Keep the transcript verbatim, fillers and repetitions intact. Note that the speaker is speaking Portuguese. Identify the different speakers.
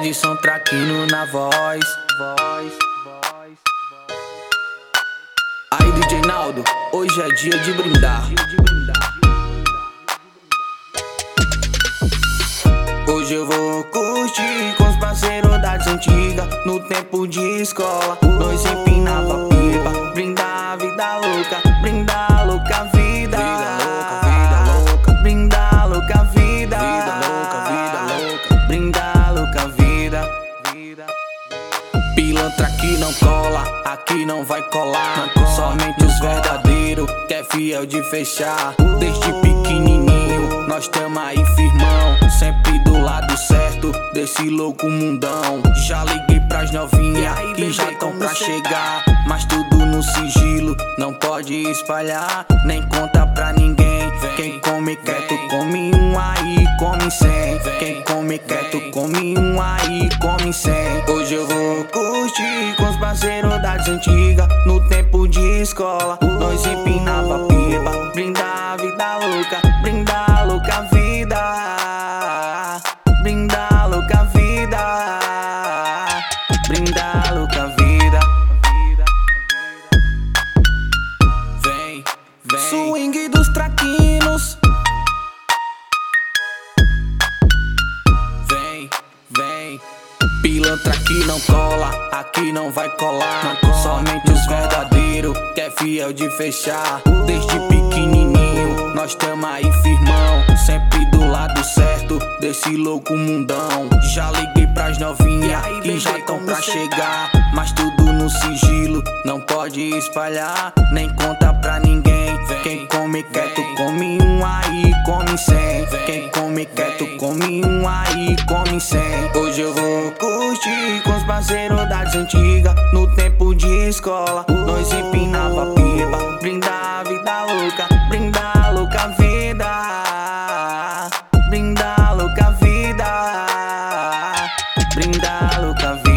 Speaker 1: Edson Traquino na voz. Aí D J Naldo, hoje é dia de brindar. Hoje eu vou curtir com os parceiros das antigas. No tempo de escola, nós empinava pipa. Brindar a vida louca, brindar a louca vida. Vida louca, vida louca. Brindar a louca vida. Vida louca, vida louca. Brindar a louca vida. Pilantra que não cola, aqui não vai colar. Somente os verdadeiros, que é fiel de fechar. Desde pequenininho, nós tamo aí firmão. Sempre do lado certo, desse louco mundão. Já liguei pras novinhas, que já tão pra chegar. Mas tudo no sigilo, não pode espalhar. Nem conta pra ninguém. Quem come quieto, come um aí, come cem. Quem come quieto, come um aí, come cem. Hoje eu vou curtir com os parceiros das antigas. No tempo de escola, nós empinava pipa. Brindar a vida louca, brindar a louca vida. Brindar a louca vida. Brindar a louca vida. Vem, vem. Swing dos traquinos. Vem, vem. Pilantra que não cola, aqui não vai colar. Somente os verdadeiros, que é fiel de fechar. Desde pequenininho, nós tamo aí firmão. Sempre do lado certo, desse louco mundão. Já liguei pras novinhas, que já tão pra chegar. Mas tudo no sigilo, não pode espalhar. Nem conta pra ninguém. Quem come quieto, come um aí, come cem. Quem come quieto, come um aí, come cem. Hoje eu vou curtir com os parceiros das antigas. No tempo de escola, nós empinava pipa. Brindar a vida louca, brindar a louca vida. Brindar a louca vida. Brindar a louca vida.